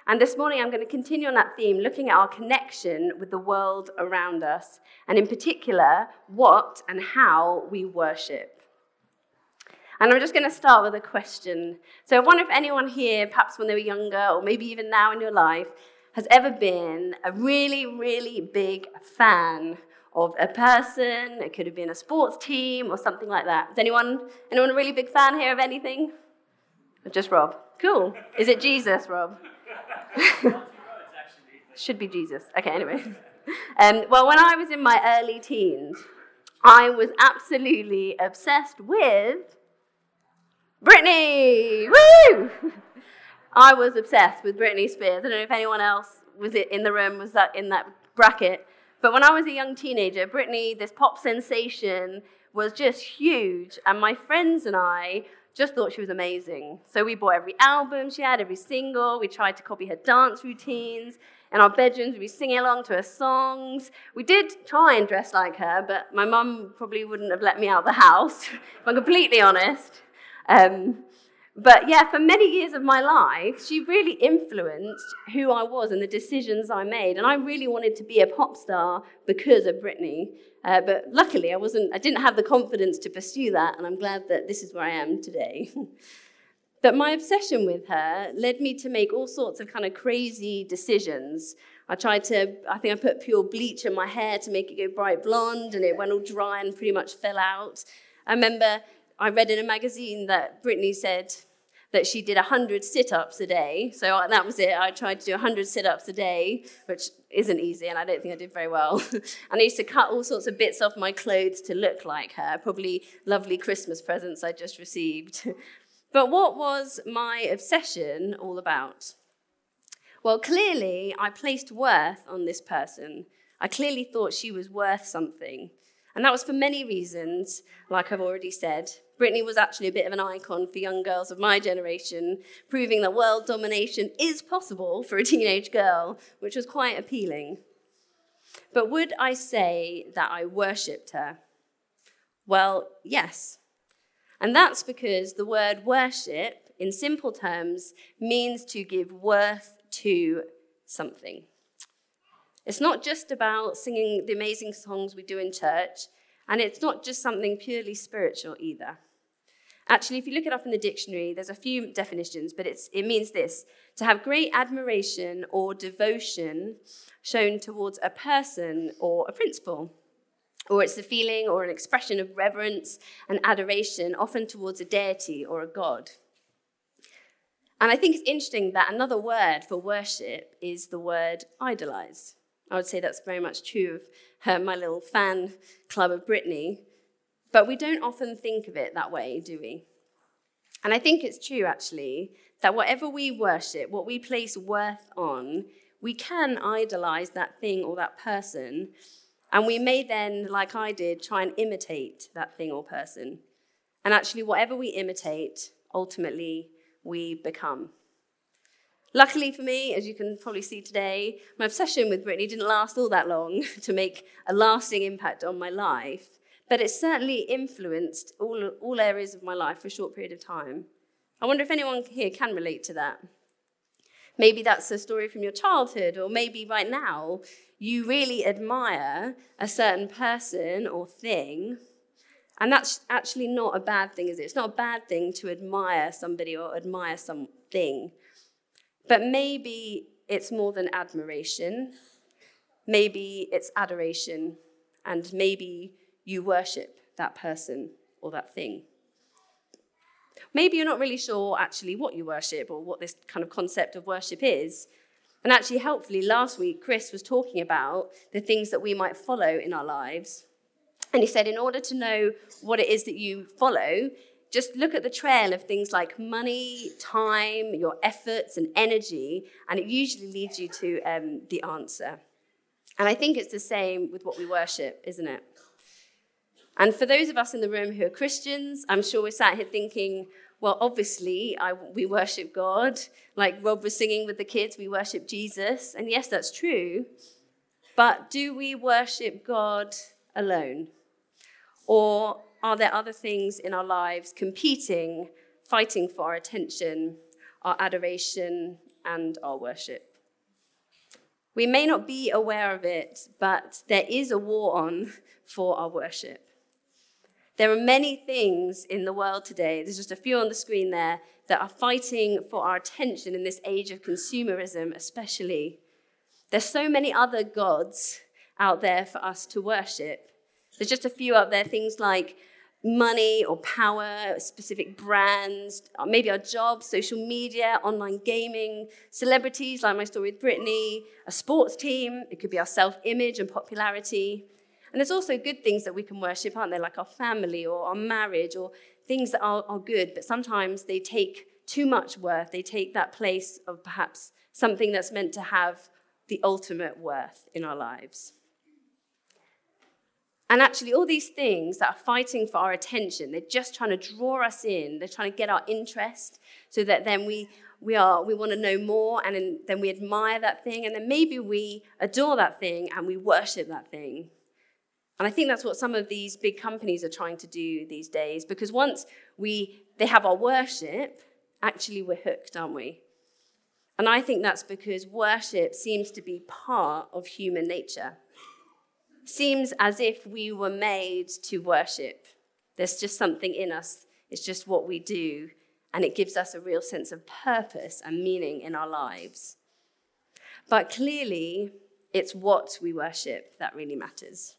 And this morning I'm going to continue on that theme, looking at our connection with the world around us, and in particular, what and how we worship. And I'm just going to start with a question. So I wonder if anyone here, perhaps when they were younger, or maybe even now in your life, has ever been a really, really big fan of a person. It could have been a sports team or something like that. Is anyone a really big fan here of anything? Or just Rob? Cool. Is it Jesus, Rob? Should be Jesus. Okay, anyway. Well, when I was in my early teens, I was absolutely obsessed with Britney. Woo! I was obsessed with Britney Spears. I don't know if anyone else was in the room, was that in that bracket. But when I was a young teenager, Britney, this pop sensation, was just huge. And my friends and I just thought she was amazing. So we bought every album she had, every single. We tried to copy her dance routines. In our bedrooms, we'd be singing along to her songs. We did try and dress like her, but my mum probably wouldn't have let me out of the house, if I'm completely honest. But yeah, for many years of my life, she really influenced who I was and the decisions I made. And I really wanted to be a pop star because of Britney. But luckily, I didn't have the confidence to pursue that. And I'm glad that this is where I am today. But my obsession with her led me to make all sorts of kind of crazy decisions. I think I put pure bleach in my hair to make it go bright blonde, and it went all dry and pretty much fell out. I remember I read in a magazine that Britney said that she did 100 sit-ups a day. So that was it. I tried to do 100 sit-ups a day, which isn't easy, and I don't think I did very well. And I used to cut all sorts of bits off my clothes to look like her, probably lovely Christmas presents I just received. But what was my obsession all about? Well, clearly, I placed worth on this person. I clearly thought she was worth something. And that was for many reasons, like I've already said. Britney was actually a bit of an icon for young girls of my generation, proving that world domination is possible for a teenage girl, which was quite appealing. But would I say that I worshipped her? Well, yes. And that's because the word worship, in simple terms, means to give worth to something. It's not just about singing the amazing songs we do in church, and it's not just something purely spiritual either. Actually, if you look it up in the dictionary, there's a few definitions, but it means this: to have great admiration or devotion shown towards a person or a principle. Or it's the feeling or an expression of reverence and adoration, often towards a deity or a god. And I think it's interesting that another word for worship is the word idolize. I would say that's very much true of my little fan club of Britney. But we don't often think of it that way, do we? And I think it's true, actually, that whatever we worship, what we place worth on, we can idolize that thing or that person. And we may then, like I did, try and imitate that thing or person. And actually, whatever we imitate, ultimately, we become. Luckily for me, as you can probably see today, my obsession with Britney didn't last all that long to make a lasting impact on my life. But it certainly influenced all areas of my life for a short period of time. I wonder if anyone here can relate to that. Maybe that's a story from your childhood, or maybe right now you really admire a certain person or thing, and that's actually not a bad thing, is it? It's not a bad thing to admire somebody or admire something, but maybe it's more than admiration. Maybe it's adoration, and maybe you worship that person or that thing. Maybe you're not really sure actually what you worship or what this kind of concept of worship is. And actually, helpfully, last week, Chris was talking about the things that we might follow in our lives. And he said, in order to know what it is that you follow, just look at the trail of things like money, time, your efforts and energy, and it usually leads you to the answer. And I think it's the same with what we worship, isn't it? And for those of us in the room who are Christians, I'm sure we're sat here thinking, well, obviously, we worship God. Like Rob was singing with the kids, we worship Jesus. And yes, that's true. But do we worship God alone? Or are there other things in our lives competing, fighting for our attention, our adoration, and our worship. We may not be aware of it, but there is a war on for our worship. There are many things in the world today, there's just a few on the screen there, that are fighting for our attention in this age of consumerism especially. There's so many other gods out there for us to worship. There's just a few up there, things like money or power, specific brands, maybe our jobs, social media, online gaming, celebrities like my story with Brittany, a sports team, it could be our self-image and popularity. And there's also good things that we can worship, aren't there, like our family or our marriage or things that are good, but sometimes they take too much worth. They take that place of perhaps something that's meant to have the ultimate worth in our lives. And actually, all these things that are fighting for our attention, they're just trying to draw us in. They're trying to get our interest so that then we want to know more, and then we admire that thing, and then maybe we adore that thing and we worship that thing. And I think that's what some of these big companies are trying to do these days, because once they have our worship, actually we're hooked, aren't we? And I think that's because worship seems to be part of human nature. Seems as if we were made to worship. There's just something in us. It's just what we do, and it gives us a real sense of purpose and meaning in our lives. But clearly, it's what we worship that really matters.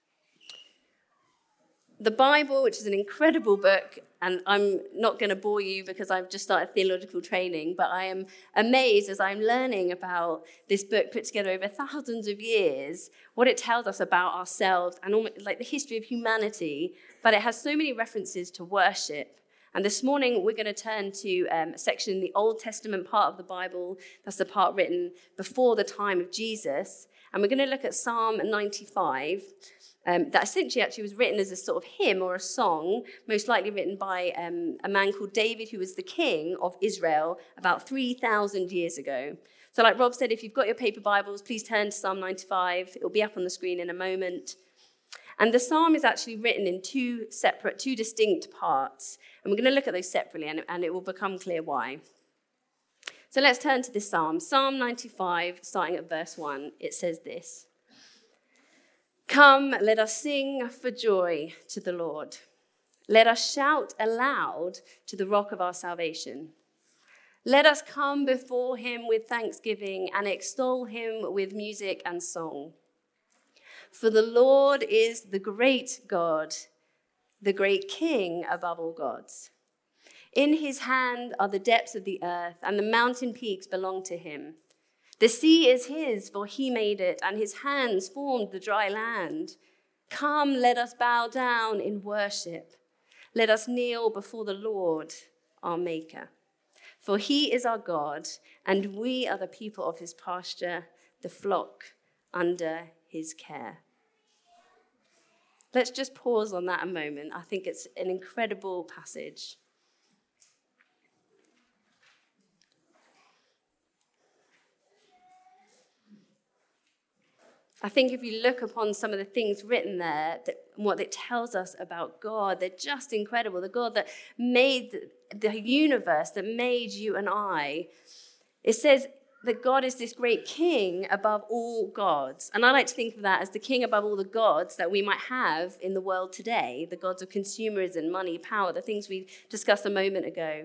The Bible, which is an incredible book, and I'm not going to bore you because I've just started theological training, but I am amazed as I'm learning about this book put together over thousands of years, what it tells us about ourselves and almost like the history of humanity, but it has so many references to worship. And this morning we're going to turn to a section in the Old Testament part of the Bible, that's the part written before the time of Jesus, and we're going to look at Psalm 95, that essentially actually was written as a sort of hymn or a song, most likely written by a man called David, who was the king of Israel about 3,000 years ago. So like Rob said, if you've got your paper Bibles, please turn to Psalm 95. It'll be up on the screen in a moment. And the psalm is actually written in two distinct parts. And we're going to look at those separately, and it will become clear why. So let's turn to this psalm. Psalm 95, starting at verse 1. It says this: "Come, let us sing for joy to the Lord. Let us shout aloud to the rock of our salvation. Let us come before him with thanksgiving and extol him with music and song. For the Lord is the great God, the great King above all gods. In his hand are the depths of the earth, and the mountain peaks belong to him. The sea is his, for he made it, and his hands formed the dry land. Come, let us bow down in worship. Let us kneel before the Lord, our Maker. For he is our God, and we are the people of his pasture, the flock under his care." Let's just pause on that a moment. I think it's an incredible passage. I think if you look upon some of the things written there, and what it tells us about God, they're just incredible. The God that made the universe, that made you and I. It says that God is this great king above all gods. And I like to think of that as the king above all the gods that we might have in the world today, the gods of consumerism, money, power, the things we discussed a moment ago.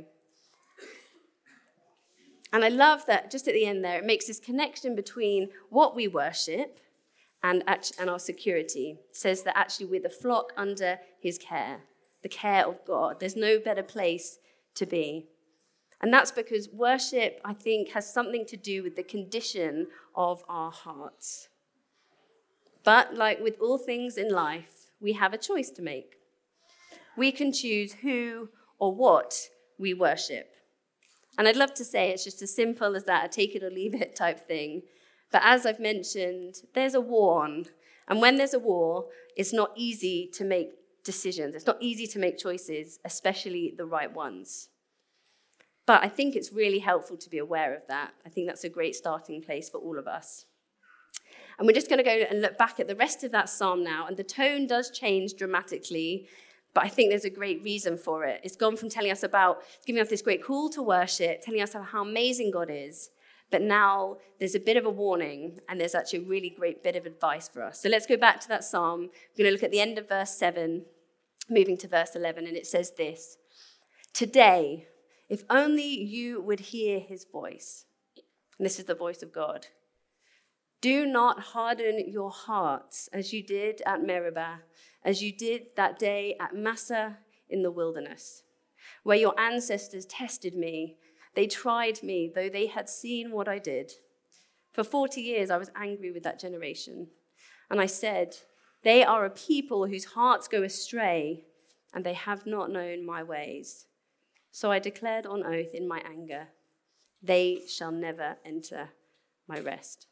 And I love that just at the end there, it makes this connection between what we worship and our security. It says that actually we're the flock under his care, the care of God. There's no better place to be. And that's because worship, I think, has something to do with the condition of our hearts. But like with all things in life, we have a choice to make. We can choose who or what we worship. And I'd love to say it's just as simple as that, a take it or leave it type thing. But as I've mentioned, there's a war on. And when there's a war, it's not easy to make decisions. It's not easy to make choices, especially the right ones. But I think it's really helpful to be aware of that. I think that's a great starting place for all of us. And we're just going to go and look back at the rest of that psalm now. And the tone does change dramatically, but I think there's a great reason for it. It's gone from giving us this great call to worship, telling us how amazing God is. But now there's a bit of a warning, and there's actually a really great bit of advice for us. So let's go back to that psalm. We're going to look at the end of verse 7, moving to verse 11, and it says this: "Today, if only you would hear his voice," and this is the voice of God, "do not harden your hearts as you did at Meribah, as you did that day at Massah in the wilderness, where your ancestors tested me. They tried me, though they had seen what I did. For 40 years I was angry with that generation, and I said, they are a people whose hearts go astray, and they have not known my ways. So I declared on oath in my anger, they shall never enter my rest."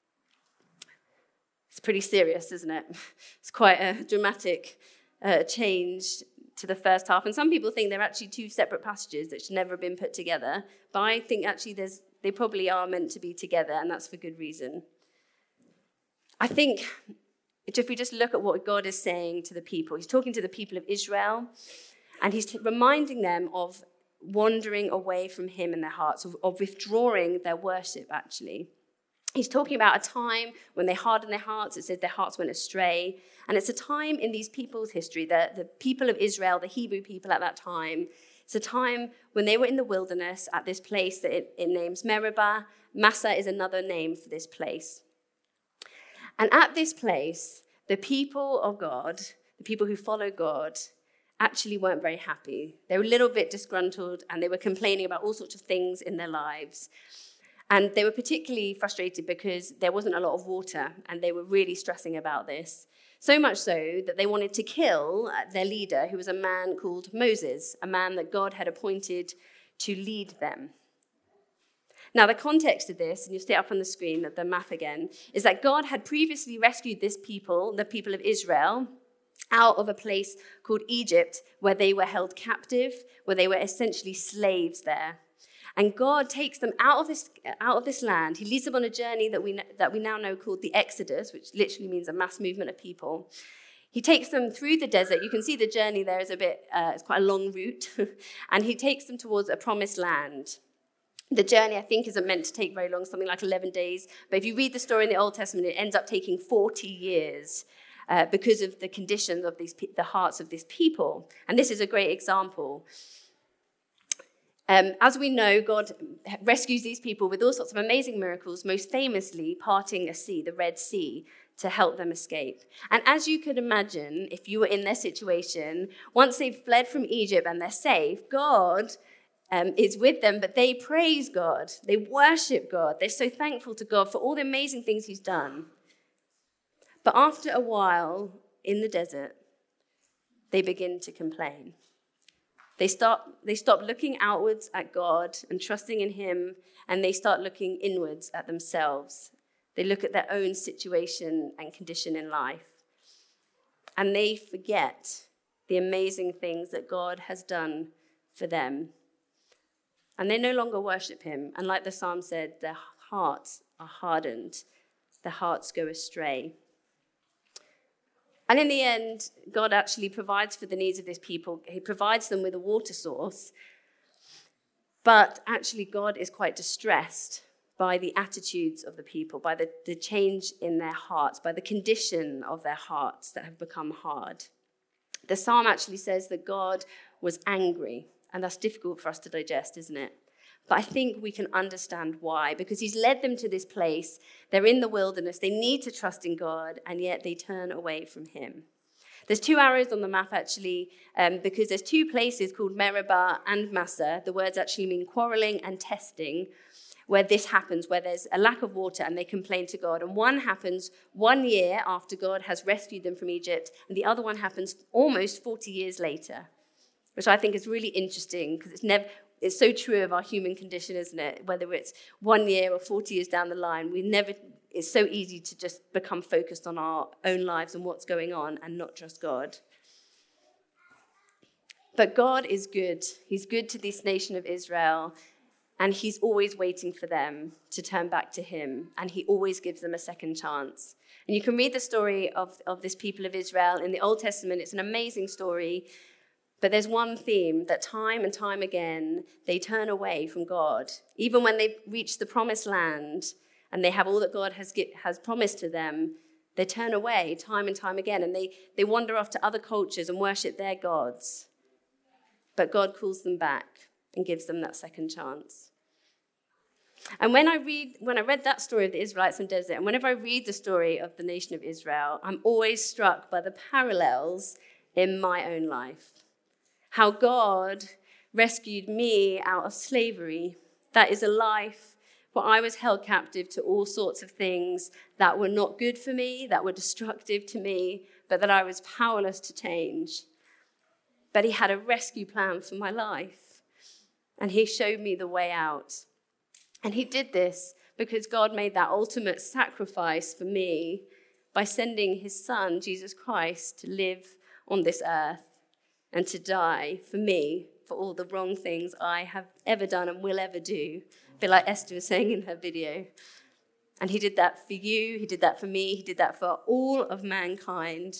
It's pretty serious, isn't it? It's quite a dramatic change to the first half. And some people think they're actually two separate passages that should never have been put together. But I think actually they probably are meant to be together, and that's for good reason. I think if we just look at what God is saying to the people, he's talking to the people of Israel, and he's reminding them of wandering away from him in their hearts, of withdrawing their worship, actually. He's talking about a time when they hardened their hearts. It says their hearts went astray. And it's a time in these people's history, the people of Israel, the Hebrew people at that time, it's a time when they were in the wilderness at this place that it names Meribah. Massah is another name for this place. And at this place, the people of God, the people who follow God, actually weren't very happy. They were a little bit disgruntled, and they were complaining about all sorts of things in their lives. And they were particularly frustrated because there wasn't a lot of water, and they were really stressing about this. So much so that they wanted to kill their leader, who was a man called Moses, a man that God had appointed to lead them. Now, the context of this, and you'll see it up on the screen, the map again, is that God had previously rescued this people, the people of Israel, out of a place called Egypt, where they were held captive, where they were essentially slaves there. And God takes them out of this land. He leads them on a journey that we now know called the Exodus, which literally means a mass movement of people. He takes them through the desert. You can see the journey there is it's quite a long route. And he takes them towards a promised land. The journey, I think, isn't meant to take very long, something like 11 days. But if you read the story in the Old Testament, it ends up taking 40 years because of the conditions of the hearts of this people. And this is a great example. As we know, God rescues these people with all sorts of amazing miracles, most famously parting a sea, the Red Sea, to help them escape. And as you could imagine, if you were in their situation, once they've fled from Egypt and they're safe, God is with them, but they praise God. They worship God. They're so thankful to God for all the amazing things he's done. But after a while in the desert, they begin to complain. They stop looking outwards at God and trusting in him, and they start looking inwards at themselves. They look at their own situation and condition in life. And they forget the amazing things that God has done for them. And they no longer worship him. And like the psalm said, their hearts are hardened. Their hearts go astray. And in the end, God actually provides for the needs of this people. He provides them with a water source. But actually, God is quite distressed by the attitudes of the people, by the change in their hearts, by the condition of their hearts that have become hard. The psalm actually says that God was angry. And that's difficult for us to digest, isn't it? But I think we can understand why, because he's led them to this place. They're in the wilderness. They need to trust in God, and yet they turn away from him. There's 2 arrows on the map, actually, because there's 2 places called Meribah and Massah. The words actually mean quarreling and testing, where this happens, where there's a lack of water and they complain to God. And one happens 1 year after God has rescued them from Egypt, and the other one happens almost 40 years later, which I think is really interesting, because it's so true of our human condition, isn't it? Whether it's 1 year or 40 years down the line, it's so easy to just become focused on our own lives and what's going on and not trust God. But God is good. He's good to this nation of Israel, and he's always waiting for them to turn back to him, and he always gives them a second chance. And you can read the story of this people of Israel in the Old Testament. It's an amazing story. But there's one theme that time and time again, they turn away from God. Even when they reach the promised land and they have all that God has promised to them, they turn away time and time again, and they wander off to other cultures and worship their gods. But God calls them back and gives them that second chance. And when I read that story of the Israelites in the desert, and whenever I read the story of the nation of Israel, I'm always struck by the parallels in my own life. How God rescued me out of slavery. That is a life where I was held captive to all sorts of things that were not good for me, that were destructive to me, but that I was powerless to change. But he had a rescue plan for my life, and he showed me the way out. And he did this because God made that ultimate sacrifice for me by sending his son, Jesus Christ, to live on this earth and to die for me, for all the wrong things I have ever done and will ever do. A bit like Esther was saying in her video. And he did that for you, he did that for me, he did that for all of mankind.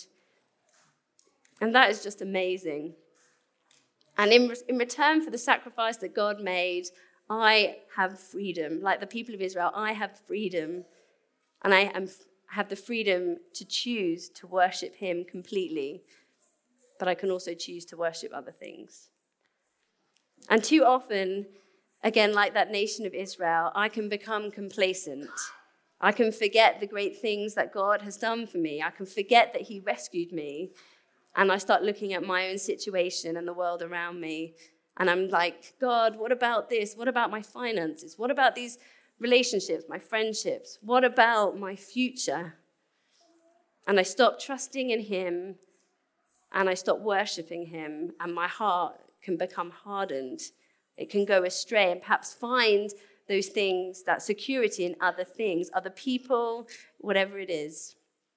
And that is just amazing. And in return for the sacrifice that God made, I have freedom. Like the people of Israel, I have freedom. And I have the freedom to choose to worship him completely. But I can also choose to worship other things. And too often, again, like that nation of Israel, I can become complacent. I can forget the great things that God has done for me. I can forget that he rescued me. And I start looking at my own situation and the world around me. And I'm like, God, what about this? What about my finances? What about these relationships, my friendships? What about my future? And I stop trusting in him, and I stop worshiping him, and my heart can become hardened. It can go astray and perhaps find those things, that security in other things, other people, whatever it is.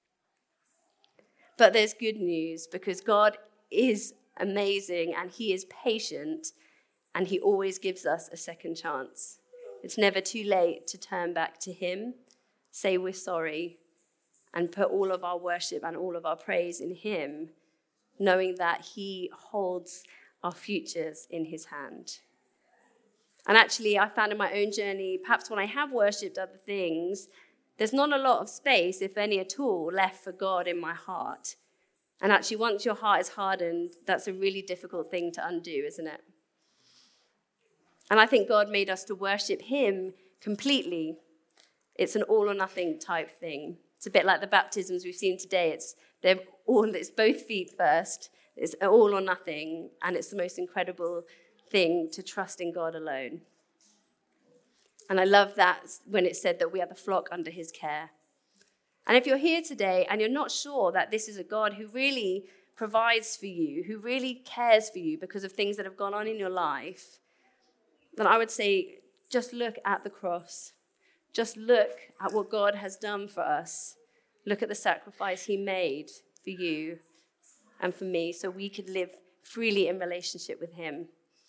But there's good news, because God is amazing and he is patient, and he always gives us a second chance. It's never too late to turn back to him, say we're sorry, and put all of our worship and all of our praise in him, knowing that he holds our futures in his hand. And actually, I found in my own journey, perhaps when I have worshipped other things, there's not a lot of space, if any at all, left for God in my heart. And actually, once your heart is hardened, that's a really difficult thing to undo, isn't it? And I think God made us to worship him completely. It's an all or nothing type thing. It's a bit like the baptisms we've seen today. It's both feet first. It's all or nothing. And it's the most incredible thing to trust in God alone. And I love that when it said that we are the flock under his care. And if you're here today and you're not sure that this is a God who really provides for you, who really cares for you because of things that have gone on in your life, then I would say just look at the cross. Just look at what God has done for us. Look at the sacrifice he made for you and for me so we could live freely in relationship with him.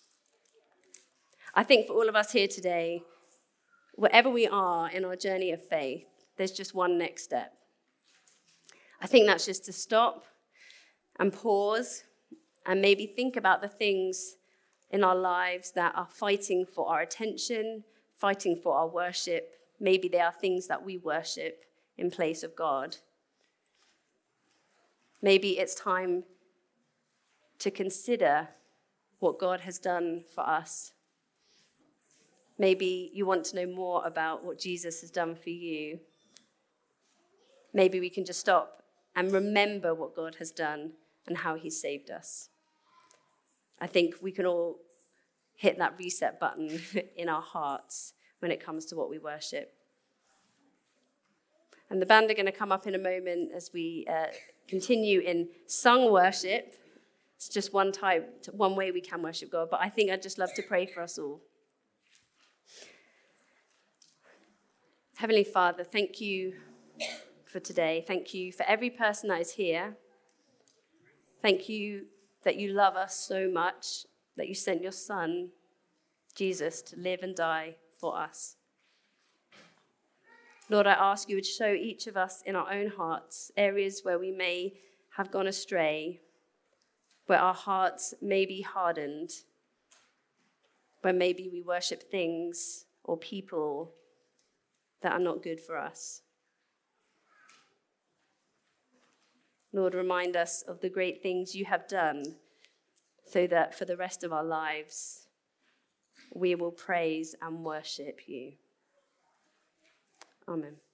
I think for all of us here today, wherever we are in our journey of faith, there's just one next step. I think that's just to stop and pause and maybe think about the things in our lives that are fighting for our attention, fighting for our worship. Maybe they are things that we worship in place of God. Maybe it's time to consider what God has done for us. Maybe you want to know more about what Jesus has done for you. Maybe we can just stop and remember what God has done and how he saved us. I think we can all hit that reset button in our hearts when it comes to what we worship. And the band are going to come up in a moment as we continue in sung worship. It's just one way we can worship God, but I think I'd just love to pray for us all. Heavenly Father, thank you for today. Thank you for every person that is here. Thank you that you love us so much, that you sent your son, Jesus, to live and die for us. Lord, I ask you would show each of us in our own hearts areas where we may have gone astray, where our hearts may be hardened, where maybe we worship things or people that are not good for us. Lord, remind us of the great things you have done so that for the rest of our lives, we will praise and worship you. Amen.